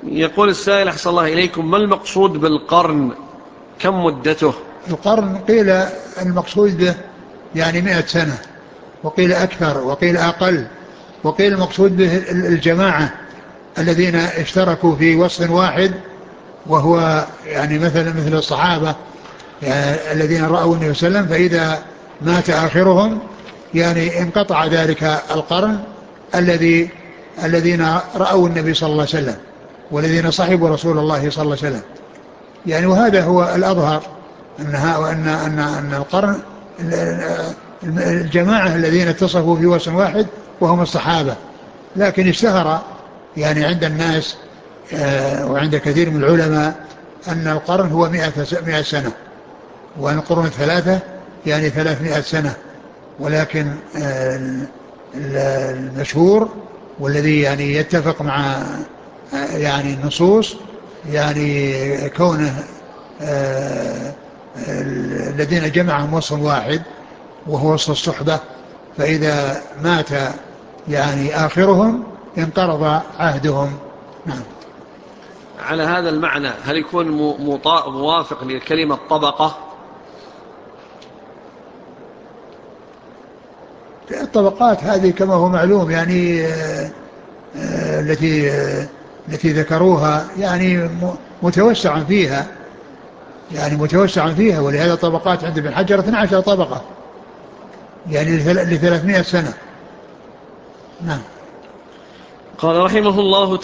يقول السائل أحسن الله إليكم: ما المقصود بالقرن؟ كم مدته؟ القرن قيل المقصود به يعني 100 سنة، وقيل أكثر، وقيل أقل، وقيل المقصود به الجماعة الذين اشتركوا في وصف واحد، وهو يعني مثل الصحابة يعني الذين رأوا النبي صلى الله عليه وسلم، فإذا مات آخرهم يعني انقطع ذلك القرن الذين رأوا النبي صلى الله عليه وسلم والذين صحبوا رسول الله صلى الله عليه وسلم يعني. وهذا هو الأظهر أن القرن الجماعة الذين اتصفوا في وصف واحد وهم الصحابة. لكن اشتهر يعني عند الناس وعند كثير من العلماء أن القرن هو 100 سنة، وأن القرون الثلاثة يعني 300 سنة. ولكن المشهور والذي يعني يتفق مع يعني النصوص يعني كونه الذين جمعهم وصف واحد وهو وصف الصحبة، فإذا مات يعني آخرهم انقرض عهدهم. نعم. على هذا المعنى هل يكون موافق لكلمة طبقة؟ الطبقات هذه كما هو معلوم يعني التي ذكروها يعني متوسع فيها، يعني متوسع فيها، ولهذا طبقات عند ابن حجر 12 طبقة يعني ل300 سنة. نعم. قال رحمه الله